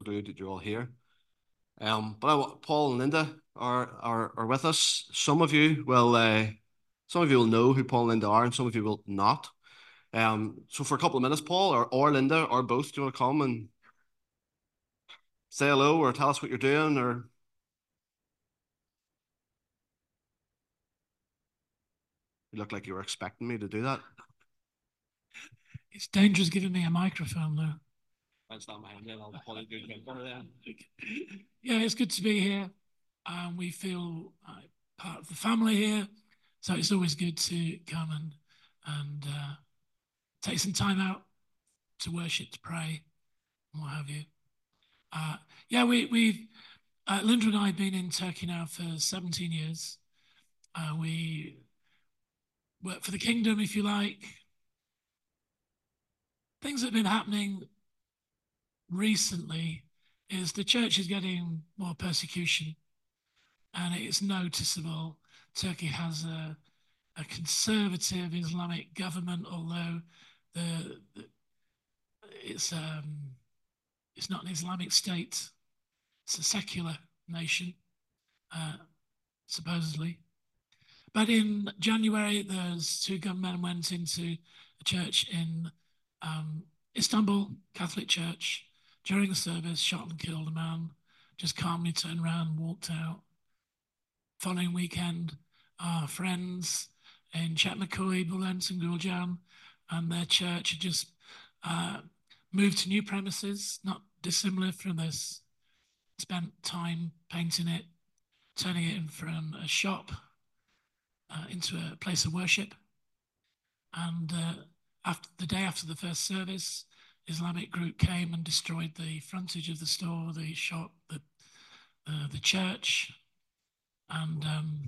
good that you're all here. Paul and Linda are with us. Some of you will know who Paul and Linda are, and some of you will not. So for a couple of minutes, Paul or Linda or both, do you want to come and say hello or tell us what you're doing? Or you look like you were expecting me to do that. It's dangerous giving me a microphone, though. That's not my hand. I'll probably do it. Yeah, it's good to be here. We feel part of the family here, so it's always good to come and take some time out to worship, to pray, and what have you. Yeah, we've Linda and I have been in Turkey now for 17 years. We work for the kingdom, if you like. Things that have been happening recently is the church is getting more persecution, and it's noticeable. Turkey has a conservative Islamic government, although the it's it's not an Islamic state; it's a secular nation, uh, supposedly. But in January, there's two gunmen went into a church in um, Istanbul, Catholic church. During the service, shot and killed a man. Just calmly turned around and walked out. Following weekend, our friends in Chetmakoy, Bulent and Guljan and their church had just uh, moved to new premises, not dissimilar from this. Spent time painting it, turning it in from a shop into a place of worship. And after the day after the first service, Islamic group came and destroyed the frontage of the store, the shop, the church, and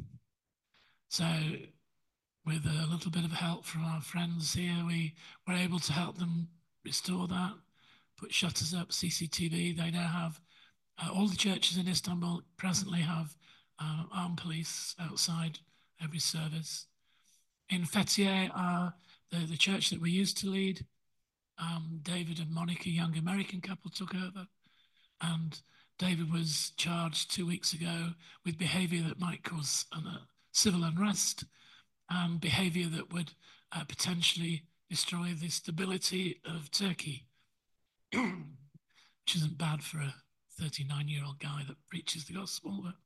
so with a little bit of help from our friends here, we were able to help them restore that, put shutters up, CCTV. They now have all the churches in Istanbul presently have armed police outside every service. In Fethiye, the church that we used to lead, David and Monica, young American couple, took over. And David was charged 2 weeks ago with behavior that might cause civil unrest and behavior that would potentially destroy the stability of Turkey, which isn't bad for a 39-year-old guy that preaches the gospel. But,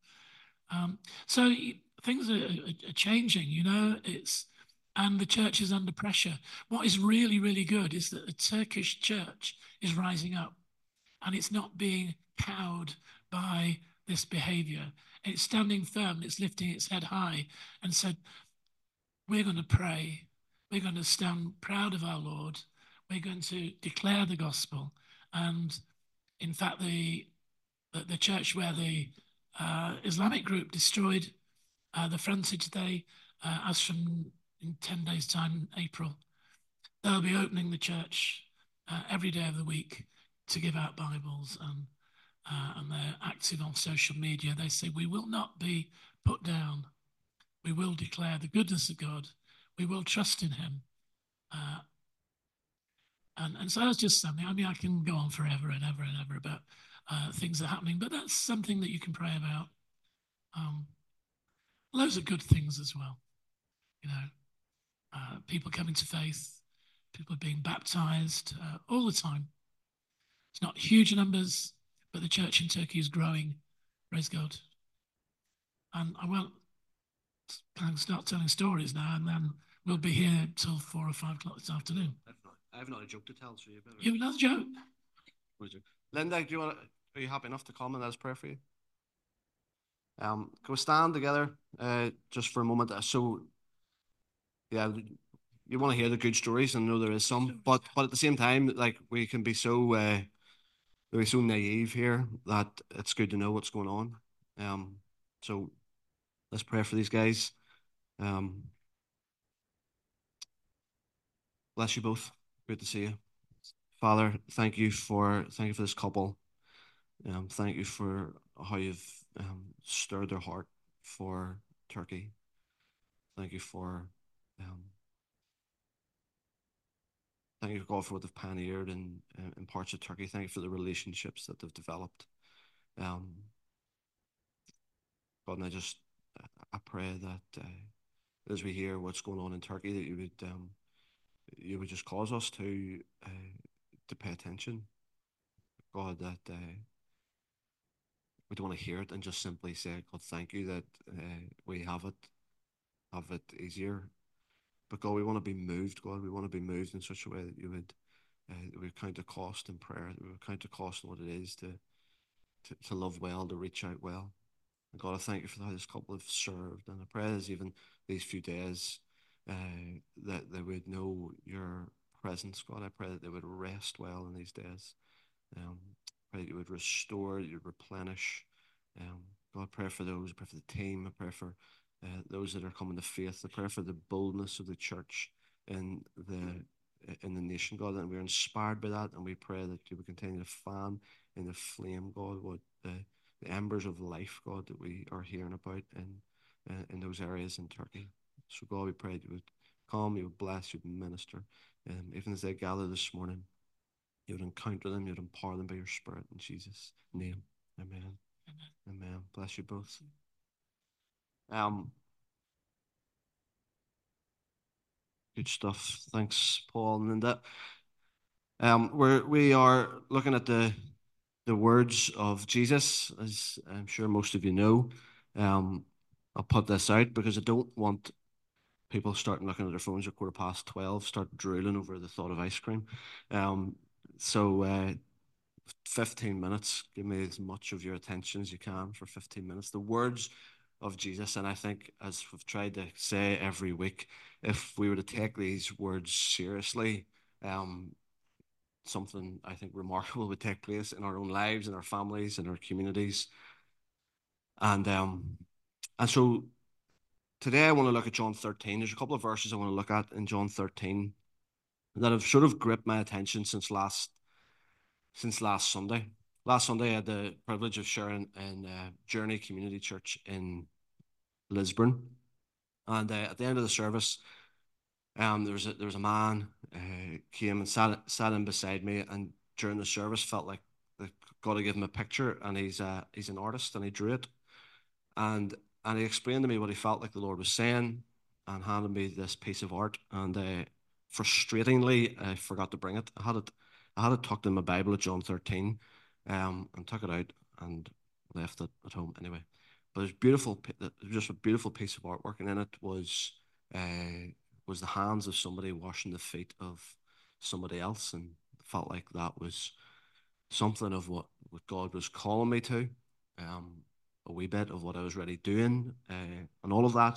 so things are changing, you know, and the church is under pressure. What is really, really good is that the Turkish church is rising up and it's not being cowed by this behavior. It's standing firm, it's lifting its head high and said, we're going to pray, we're going to stand proud of our Lord, we're going to declare the gospel. And in fact, the church where the Islamic group destroyed the frontage, as from in 10 days' time, April, they'll be opening the church every day of the week to give out Bibles, and they're active on social media. They say, we will not be put down. We will declare the goodness of God. We will trust in him. Uh, and so that's just something. I mean, I can go on forever and ever and ever about things that are happening, but that's something that you can pray about. Um, Loads of good things as well. You know, people coming to faith, people being baptized all the time. It's not huge numbers, but the church in Turkey is growing. Praise God. And I won't kind of start telling stories now, and then we'll be here till 4 or 5 o'clock this afternoon. I have not a joke to tell, so you better. You have another joke? Linda, are you happy enough to come and let us pray for you? Can we stand together just for a moment? So, yeah, you want to hear the good stories, and know there is some, but at the same time, like we can be so naive here that it's good to know what's going on. So let's pray for these guys. Bless you both. Good to see you. Father, thank you for this couple. Thank you for how you've stirred their heart for Turkey. Thank you for um, Thank you, God, for what they've pioneered in parts of Turkey. Thank you for the relationships that they've developed. God, and I pray that as we hear what's going on in Turkey, that you would just cause us to pay attention. God, that we don't want to hear it and just simply say, God, thank you that we have it easier. But God, we want to be moved, God. We want to be moved in such a way that you would count the cost in prayer, that we would count the cost in what it is to love well, to reach out well. And God, I thank you for how this couple have served. And I pray as even these few days that they would know your presence, God. I pray that they would rest well in these days. Pray that you would restore, you would replenish. God, pray for those, I pray for the team, I pray for those that are coming to faith. I pray for the boldness of the church in the nation, God, and we're inspired by that, and we pray that you would continue to fan in the flame, God, what the embers of life, God, that we are hearing about in those areas in Turkey. So, God, we pray that you would come, you would bless, you would minister, even as they gather this morning. You would encounter them, you would empower them by your Spirit in Jesus' name. Amen. Amen. Amen. Bless you both. Good stuff. Thanks, Paul and Linda. We are looking at the words of Jesus, as I'm sure most of you know. I'll put this out because I don't want people starting looking at their phones at 12:15, start drooling over the thought of ice cream. So 15 minutes, give me as much of your attention as you can for 15 minutes. The words of Jesus, and I think, as we've tried to say every week, if we were to take these words seriously, something I think remarkable would take place in our own lives, in our families, in our communities. And so today I want to look at John 13. There's a couple of verses I want to look at in John 13 that have sort of gripped my attention since last Sunday. Last Sunday I had the privilege of sharing in Journey Community Church in Lisburn. And at the end of the service, there was a man came and sat in beside me, and during the service felt like God had given him a picture, and he's an artist, and he drew it, and he explained to me what he felt like the Lord was saying, and handed me this piece of art, and frustratingly I forgot to bring it. I had it tucked in my Bible at John 13, and took it out and left it at home anyway. But it's beautiful, just a beautiful piece of artwork, and in it was the hands of somebody washing the feet of somebody else, and felt like that was something of what God was calling me to, a wee bit of what I was already doing, and all of that.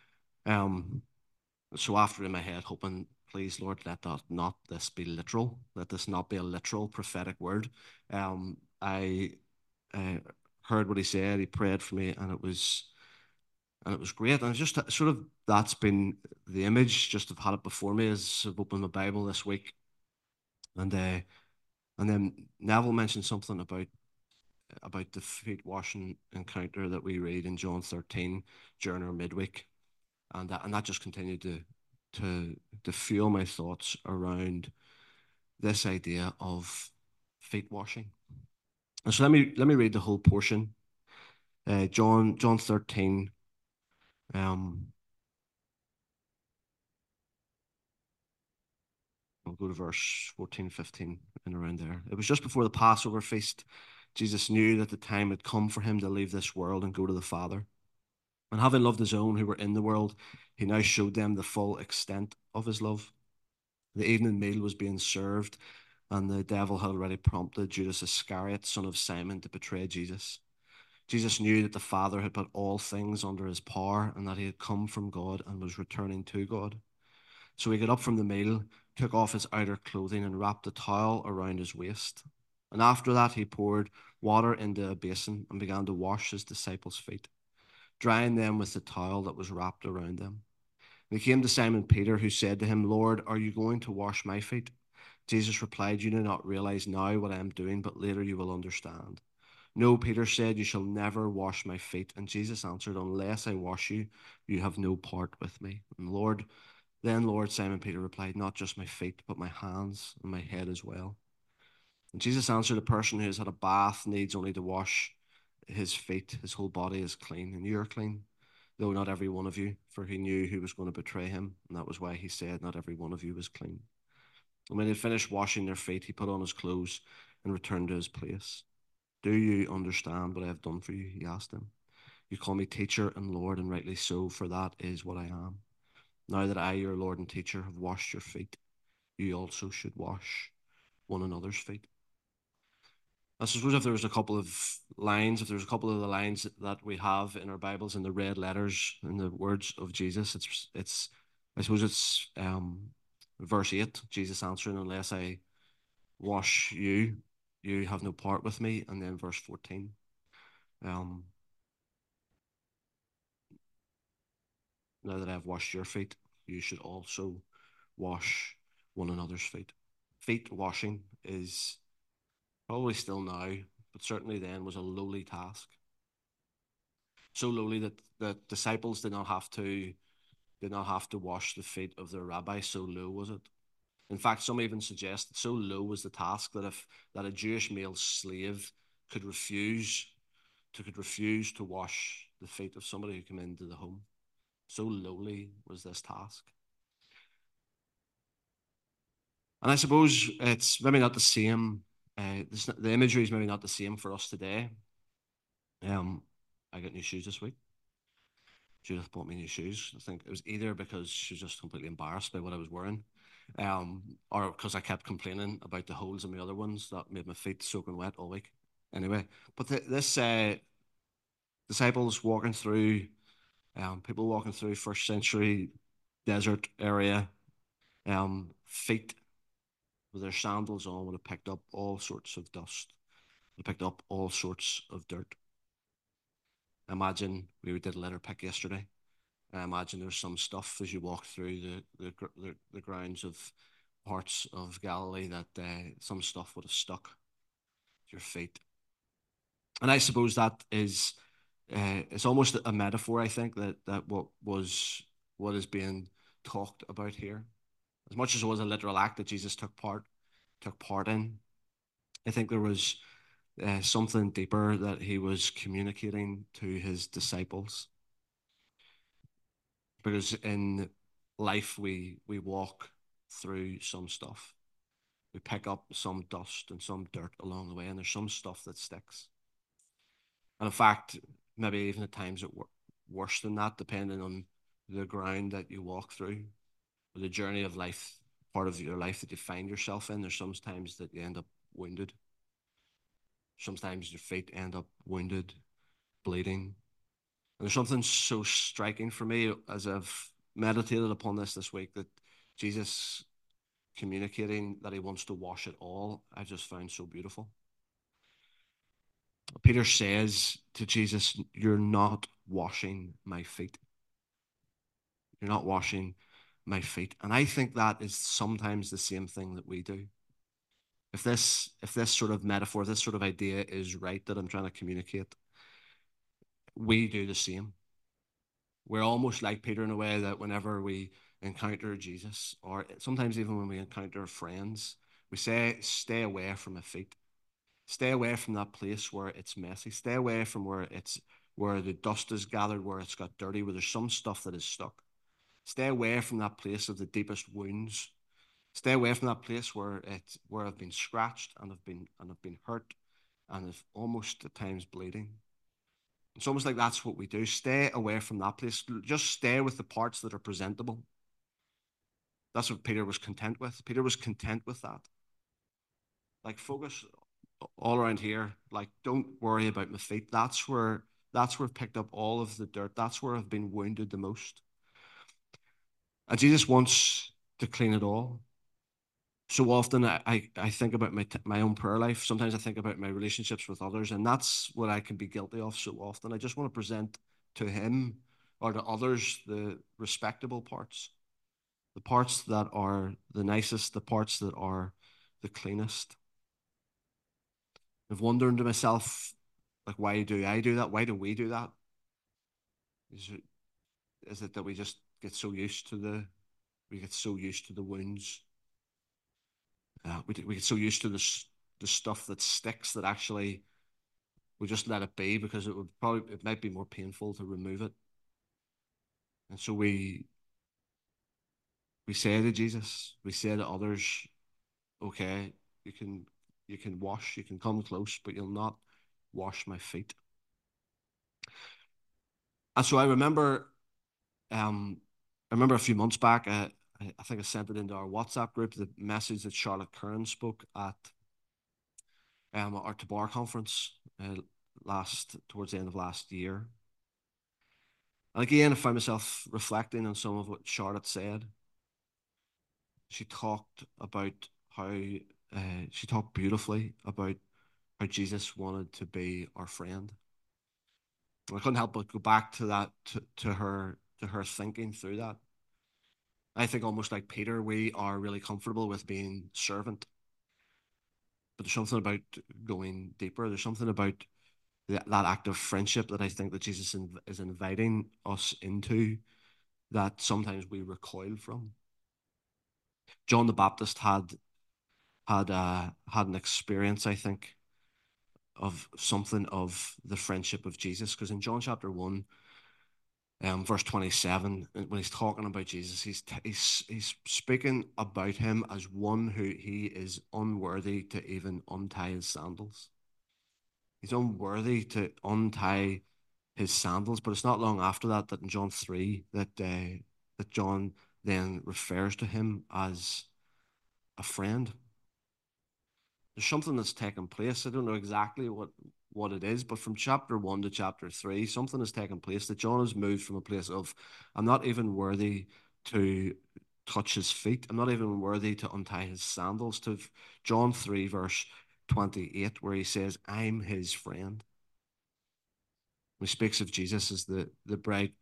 So after in my head, hoping, please, Lord, let this be literal. Let this not be a literal prophetic word. I heard what he said. He prayed for me, and it was great. And it's just sort of, that's been the image. Just have had it before me as I've opened my Bible this week, and then Neville mentioned something about the feet washing encounter that we read in John 13 during our midweek, and that just continued to fuel my thoughts around this idea of feet washing. And so let me read the whole portion. John 13. I'll go to verse 14, 15, and around there. It was just before the Passover feast. Jesus knew that the time had come for him to leave this world and go to the Father. And having loved his own who were in the world, he now showed them the full extent of his love. The evening meal was being served, and the devil had already prompted Judas Iscariot, son of Simon, to betray Jesus. Jesus knew that the Father had put all things under his power, and that he had come from God and was returning to God. So he got up from the meal, took off his outer clothing, and wrapped a towel around his waist. And after that he poured water into a basin and began to wash his disciples' feet, drying them with the towel that was wrapped around them. And he came to Simon Peter, who said to him, Lord, are you going to wash my feet? Jesus replied, you do not realize now what I am doing, but later you will understand. No, Peter said, you shall never wash my feet. And Jesus answered, unless I wash you, you have no part with me. And Lord, Then Lord, Simon Peter replied, not just my feet, but my hands and my head as well. And Jesus answered, a person who has had a bath needs only to wash his feet. His whole body is clean, and you're clean, though not every one of you, for he knew who was going to betray him, and that was why he said, not every one of you was clean. And when he had finished washing their feet, he put on his clothes and returned to his place. Do you understand what I have done for you? He asked them. You call me teacher and Lord, and rightly so, for that is what I am. Now that I, your Lord and teacher, have washed your feet, you also should wash one another's feet. I suppose if there was a couple of lines, if there's a couple of the lines that we have in our Bibles in the red letters in the words of Jesus, it's I suppose it's verse 8, Jesus answering, unless I wash you, you have no part with me. And then verse 14. Now that I have washed your feet, you should also wash one another's feet. Feet washing is probably still now, but certainly then was a lowly task. So lowly that the disciples did not have to wash the feet of their rabbi. So low was it. In fact, some even suggest that so low was the task that a Jewish male slave could refuse to wash the feet of somebody who came into the home. So lowly was this task. And I suppose it's maybe not the same. The imagery is maybe not the same for us today. I got new shoes this week. Judith bought me new shoes. I think it was either because she was just completely embarrassed by what I was wearing, or because I kept complaining about the holes in my other ones that made my feet soaking wet all week. Anyway, but this disciples walking through, people walking through first century desert area, feet with their sandals on would have picked up all sorts of dust, would have picked up all sorts of dirt. Imagine we did a litter pick yesterday. I imagine there's some stuff as you walk through the grounds of parts of Galilee that some stuff would have stuck to your feet. And I suppose that is it's almost a metaphor. I think that what is being talked about here, as much as it was a literal act that Jesus took part in, I think there was something deeper that he was communicating to his disciples. Because in life we walk through some stuff. We pick up some dust and some dirt along the way, and there's some stuff that sticks. And in fact, maybe even at times worse than that, depending on the ground that you walk through, or the journey of life, part of your life that you find yourself in. There's sometimes that you end up wounded. Sometimes your feet end up wounded, bleeding. And there's something so striking for me as I've meditated upon this week, that Jesus communicating that he wants to wash it all, I just found so beautiful. Peter says to Jesus, you're not washing my feet. You're not washing my feet. And I think that is sometimes the same thing that we do. If this sort of metaphor, this sort of idea is right that I'm trying to communicate, we do the same. We're almost like Peter in a way that whenever we encounter Jesus, or sometimes even when we encounter friends, we say, stay away from my feet. Stay away from that place where it's messy. Stay away from where the dust is gathered, where it's got dirty, where there's some stuff that is stuck. Stay away from that place of the deepest wounds. Stay away from that place where I've been scratched and I've been hurt and I've almost at times bleeding. It's almost like that's what we do. Stay away from that place. Just stay with the parts that are presentable. That's what Peter was content with. Peter was content with that. Like, focus all around here. Like, don't worry about my feet. That's where I've picked up all of the dirt. That's where I've been wounded the most. And Jesus wants to clean it all. So often I think about my own prayer life. Sometimes I think about my relationships with others, and that's what I can be guilty of so often. I just want to present to him or to others the respectable parts, the parts that are the nicest, the parts that are the cleanest. I've wondered to myself, like, why do I do that? Why do we do that? Is it that we just get so used to We get so used to the wounds. We get so used to the stuff that sticks that actually we just let it be because it might be more painful to remove it. And so we say to Jesus, we say to others, okay, you can wash, you can come close, but you'll not wash my feet. And so I remember a few months back, I think I sent it into our WhatsApp group, the message that Charlotte Curran spoke at our Tabar conference towards the end of last year. And again, I found myself reflecting on some of what Charlotte said. She talked beautifully about how Jesus wanted to be our friend. And I couldn't help but go back to that, to her thinking through that. I think almost like Peter, we are really comfortable with being servant. But there's something about going deeper. There's something about that act of friendship that I think that Jesus is inviting us into that sometimes we recoil from. John the Baptist had an experience, I think, of something of the friendship of Jesus, because in John chapter 1, verse 27, when he's talking about Jesus, he's speaking about him as one who he is unworthy to even untie his sandals. He's unworthy to untie his sandals, but it's not long after that in John 3 that John then refers to him as a friend. There's something that's taken place. I don't know exactly what it is, but from chapter 1 to chapter 3, something has taken place that John has moved from a place of, I'm not even worthy to touch his feet. I'm not even worthy to untie his sandals, to John 3 verse 28, where he says, I'm his friend. He speaks of Jesus as the bride,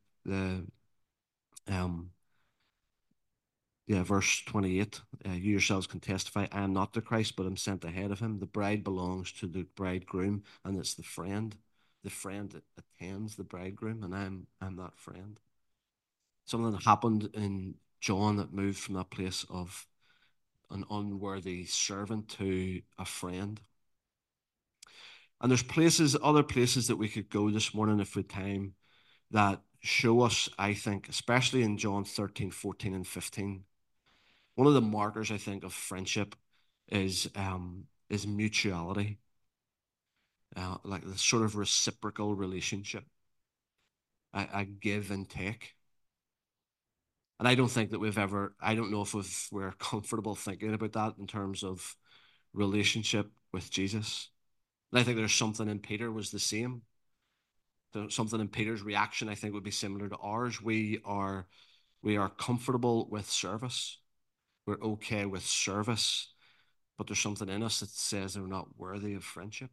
verse 28, you yourselves can testify, I am not the Christ, but I'm sent ahead of him. The bride belongs to the bridegroom, and it's the friend that attends the bridegroom, and I'm that friend. Something that happened in John that moved from that place of an unworthy servant to a friend. And there's other places that we could go this morning if we had time, that show us, I think, especially in John 13, 14, and 15, one of the markers, I think, of friendship is mutuality, like the sort of reciprocal relationship, a give and take. And I don't think that I don't know if we're comfortable thinking about that in terms of relationship with Jesus. And I think there's something in Peter was the same. Something in Peter's reaction, I think, would be similar to ours. We are comfortable with service. We're okay with service, but there's something in us that says they're not worthy of friendship.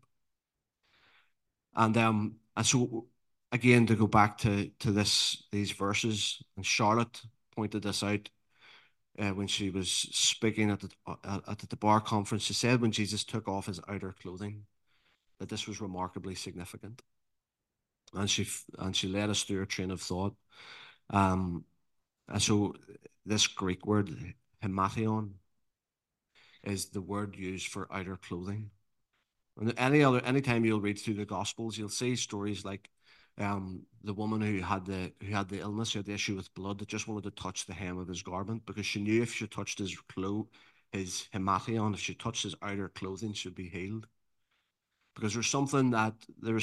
And so again, to go back to these verses, and Charlotte pointed this out when she was speaking at the bar conference. She said when Jesus took off his outer clothing, that this was remarkably significant. And she led us through a train of thought. And so this Greek word, hemation, is the word used for outer clothing. And anytime you'll read through the Gospels, you'll see stories like the woman who had the illness, who had the issue with blood, that just wanted to touch the hem of his garment because she knew if she touched his hemation, if she touched his outer clothing, she would be healed. Because there's something about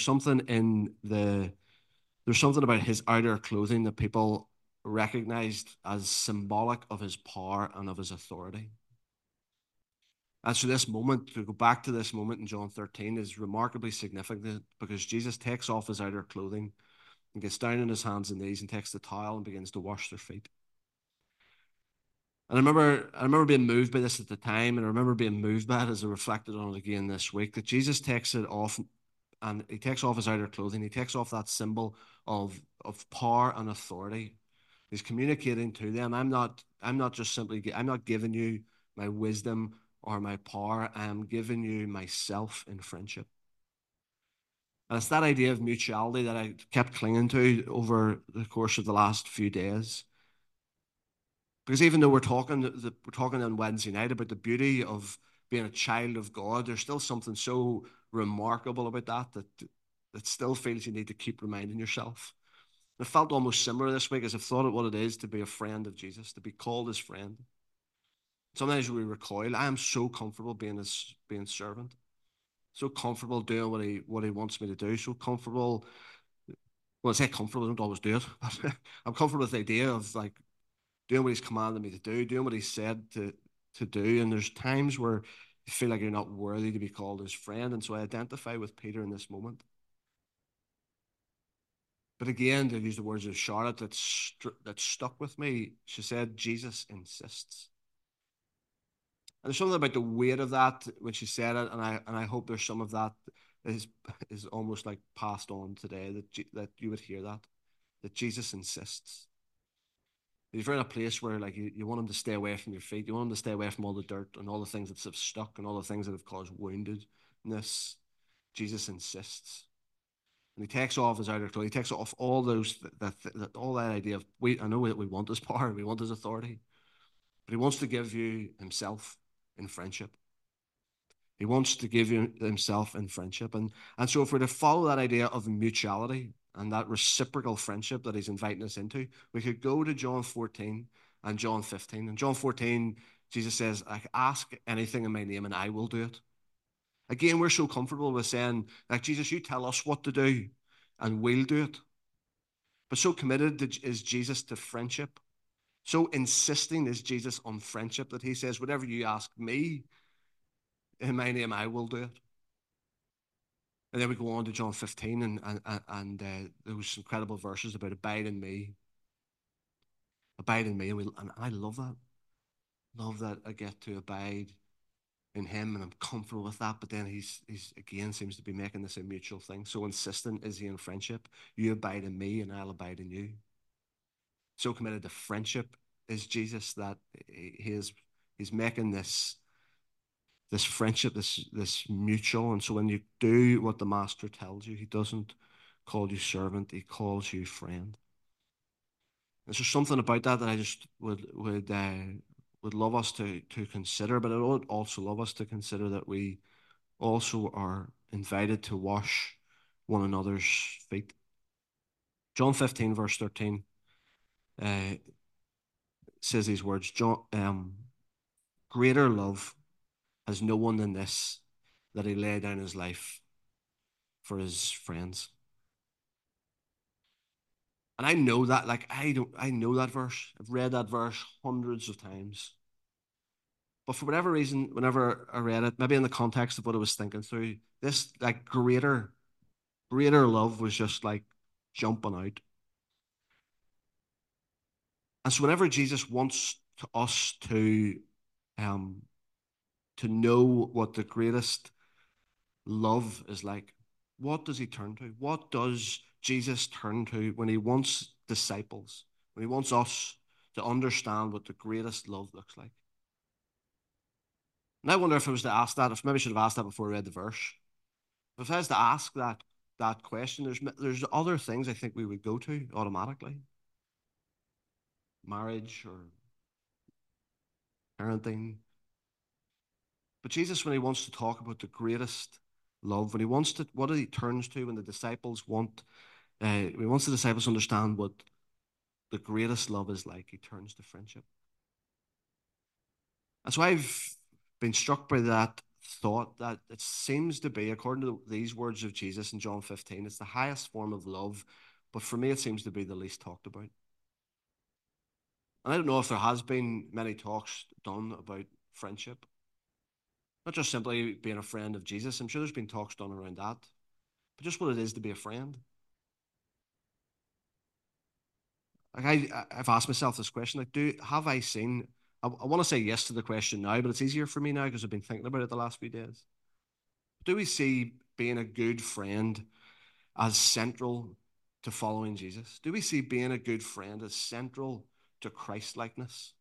his outer clothing that people recognized as symbolic of his power and of his authority. And so this moment, to go back to this moment in John 13, is remarkably significant because Jesus takes off his outer clothing and gets down on his hands and knees and takes the towel and begins to wash their feet. And I remember being moved by this at the time, and I remember being moved by it as I reflected on it again this week, that Jesus takes it off, and he takes off his outer clothing. He takes off that symbol of power and authority. He's communicating to them, I'm not giving you my wisdom or my power. I am giving you myself in friendship. And it's that idea of mutuality that I kept clinging to over the course of the last few days. Because even though we're talking on Wednesday night about the beauty of being a child of God, there's still something so remarkable about that still feels you need to keep reminding yourself. And it felt almost similar this week as I've thought of what it is to be a friend of Jesus, to be called his friend. Sometimes we recoil. I am so comfortable being servant, so comfortable doing what he wants me to do, so comfortable. Well, I say comfortable, I don't always do it, but I'm comfortable with the idea of like doing what he's commanded me to do, doing what he said to do. And there's times where you feel like you're not worthy to be called his friend. And so I identify with Peter in this moment. But again, to use the words of Charlotte that stuck with me, she said, Jesus insists. And there's something about the weight of that when she said it, and I hope there's some of that is is almost like passed on today, that you would hear that Jesus insists. If you're in a place where like you want him to stay away from your feet, you want him to stay away from all the dirt and all the things that have stuck and all the things that have caused woundedness, Jesus insists. And he takes off his outer clothes. He takes off all those all that idea of I know that we want his power, we want his authority, but he wants to give you himself in friendship. He wants to give you himself in friendship. And so if we're to follow that idea of mutuality and that reciprocal friendship that he's inviting us into, we could go to John 14 and John 15. In John 14, Jesus says, ask anything in my name and I will do it. Again, we're so comfortable with saying, like, Jesus, you tell us what to do and we'll do it. But so committed is Jesus to friendship. So insisting is Jesus on friendship that he says, whatever you ask me in my name, I will do it. And then we go on to John 15 and those incredible verses about abide in me. Abide in me. And I love that. Love that I get to abide in him and I'm comfortable with that. But then he's again seems to be making this a mutual thing. So insistent is he in friendship. You abide in me and I'll abide in you. So committed to friendship is Jesus that he's making this friendship, this mutual. And so when you do what the master tells you, he doesn't call you servant, he calls you friend. And so something about that I just would love us to consider, but I would also love us to consider that we also are invited to wash one another's feet. John 15 verse 13 uh, says these words, greater love has no one than this, that he lay down his life for his friends. And I know that, like, I know that verse. I've read that verse hundreds of times. But for whatever reason, whenever I read it, maybe in the context of what I was thinking through, this like greater love was just like jumping out. And so whenever Jesus wants us um, to know what the greatest love is like, what does he turn to? What does Jesus turn to when he wants disciples, when he wants us to understand what the greatest love looks like? And I wonder if I was to ask that, if maybe I should have asked that before I read the verse. If I was to ask that question, there's other things I think we would go to automatically. Marriage or parenting. But Jesus, when he wants to talk about the greatest love, when he wants to, what he turns to when the disciples he wants the disciples to understand what the greatest love is like, he turns to friendship. And so I've been struck by that thought that it seems to be, according to these words of Jesus in John 15, it's the highest form of love, but for me it seems to be the least talked about. And I don't know if there has been many talks done about friendship. Not just simply being a friend of Jesus. I'm sure there's been talks done around that. But just what it is to be a friend. Like I've asked myself this question, like, have I seen, I want to say yes to the question now, but it's easier for me now because I've been thinking about it the last few days. Do we see being a good friend as central to following Jesus? Do we see being a good friend as central to Christ-likeness?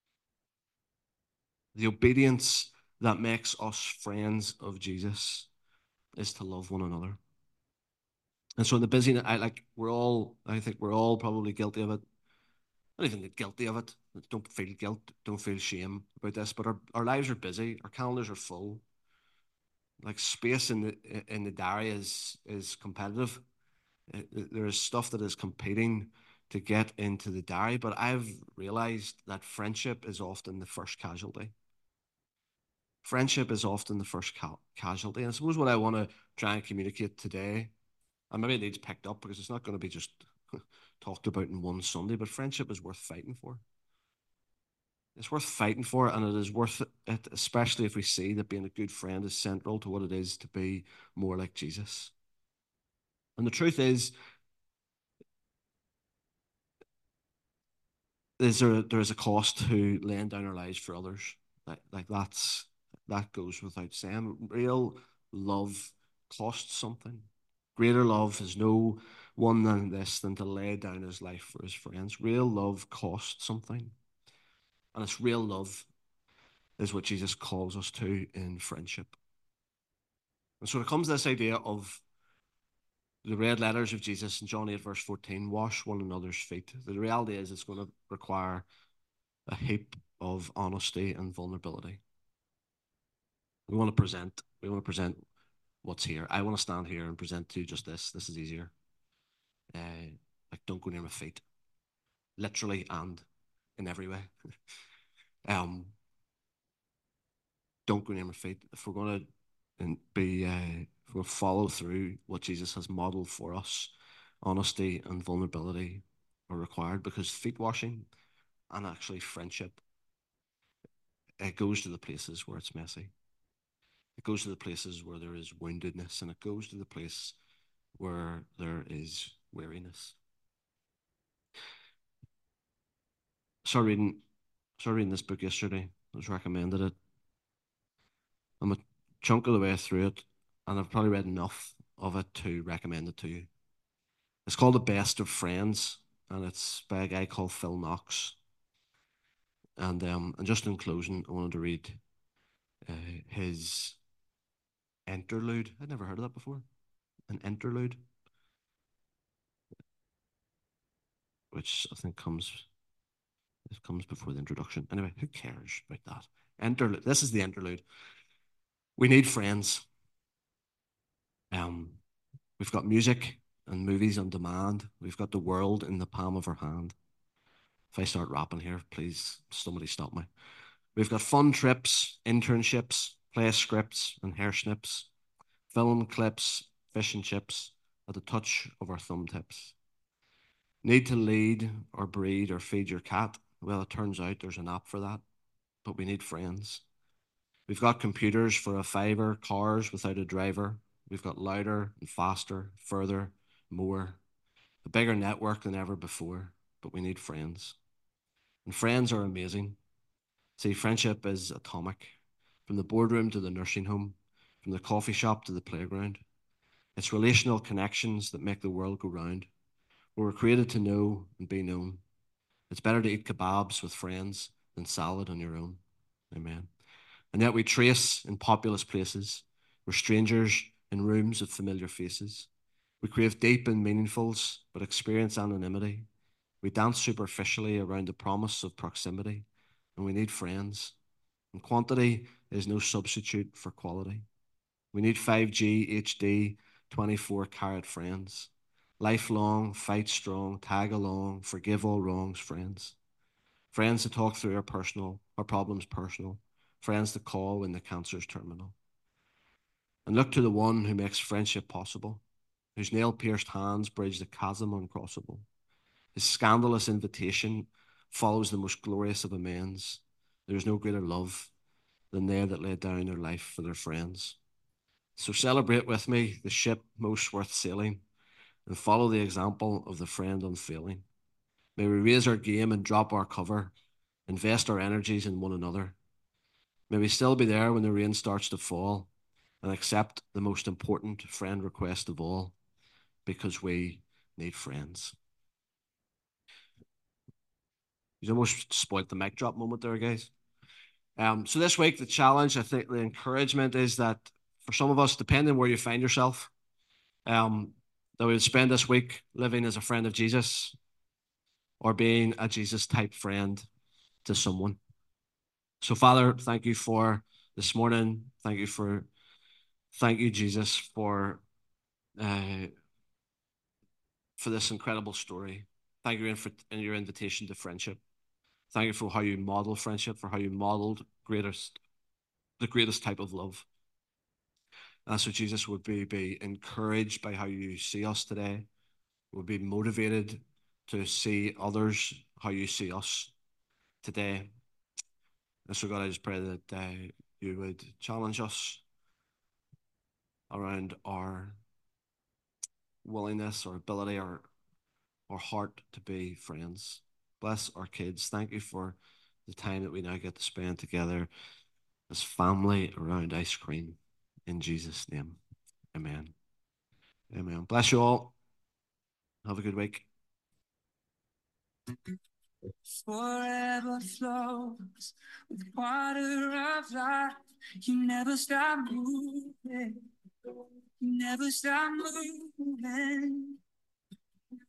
The obedience that makes us friends of Jesus is to love one another. And so in the busyness, I think we're all probably guilty of it. Not even get guilty of it. Don't feel guilt. Don't feel shame about this. But our lives are busy. Our calendars are full. Like space in the diary is competitive. There is stuff that is competing to get into the diary. But I've realized that friendship is often the first casualty. Friendship is often the first casualty. And I suppose what I want to try and communicate today, and maybe it needs picked up because it's not going to be just talked about in one Sunday, but friendship is worth fighting for. It's worth fighting for, and it is worth it, especially if we see that being a good friend is central to what it is to be more like Jesus. And the truth is there is a cost to laying down our lives for others. That goes without saying. Real love costs something. Greater love is no one than this than to lay down his life for his friends. Real love costs something. And it's real love is what Jesus calls us to in friendship. And so it comes to this idea of the red letters of Jesus in John 8, verse 14, wash one another's feet. The reality is it's going to require a heap of honesty and vulnerability. We want to present what's here. I want to stand here and present to you just this. This is easier. Like, don't go near my feet. Literally and in every way. Don't go near my feet. If we're going to if we'll follow through what Jesus has modeled for us, honesty and vulnerability are required, because feet washing and actually friendship, it goes to the places where it's messy. It goes to the places where there is woundedness, and it goes to the place where there is weariness. Started reading this book yesterday. I was recommended it. I'm a chunk of the way through it, and I've probably read enough of it to recommend it to you. It's called The Best of Friends, and it's by a guy called Phil Knox. And just in closing, I wanted to read his interlude. I'd never heard of that before. An interlude, which I think comes before the introduction. Anyway, who cares about that? Interlude. This is the interlude. We need friends. We've got music and movies on demand. We've got the world in the palm of our hand. If I start rapping here, please, somebody stop me. We've got fun trips, internships, play scripts and hair snips, film clips, fish and chips at the touch of our thumb tips. Need to lead or breed or feed your cat? Well, it turns out there's an app for that, but we need friends. We've got computers for a fiver, cars without a driver. We've got louder and faster, further, more, a bigger network than ever before, but we need friends. And friends are amazing. See, friendship is atomic, from the boardroom to the nursing home, from the coffee shop to the playground. It's relational connections that make the world go round. We're created to know and be known. It's better to eat kebabs with friends than salad on your own. Amen. And yet we trace in populous places. We're strangers in rooms with familiar faces. We crave deep and meaningfuls, but experience anonymity. We dance superficially around the promise of proximity, and we need friends. And quantity is no substitute for quality. We need 5G HD 24-carat friends. Lifelong, fight strong, tag along, forgive all wrongs friends. Friends to talk through our problems personal. Friends to call when the cancer's terminal. And look to the one who makes friendship possible, whose nail-pierced hands bridge the chasm uncrossable. His scandalous invitation follows the most glorious of amends. There is no greater love than they that lay down their life for their friends. So celebrate with me the ship most worth sailing, and follow the example of the friend unfailing. May we raise our game and drop our cover, invest our energies in one another. May we still be there when the rain starts to fall, and accept the most important friend request of all, because we need friends. You almost spoiled the mic drop moment there, guys. So this week, the challenge, I think the encouragement is that for some of us, depending where you find yourself, that we would spend this week living as a friend of Jesus, or being a Jesus type friend to someone. So, Father, thank you for this morning. Thank you, Jesus, for this incredible story. Thank you for your invitation to friendship. Thank you for how you model friendship, for how you modeled the greatest type of love. And so Jesus would be encouraged by how you see us today, would be motivated to see others how you see us today. And so, God, I just pray that you would challenge us around our willingness or ability or heart to be friends. Bless our kids. Thank you for the time that we now get to spend together as family around ice cream. In Jesus' name, amen. Amen. Bless you all. Have a good week. Forever flows with water of life. You never stop moving. You never stop moving.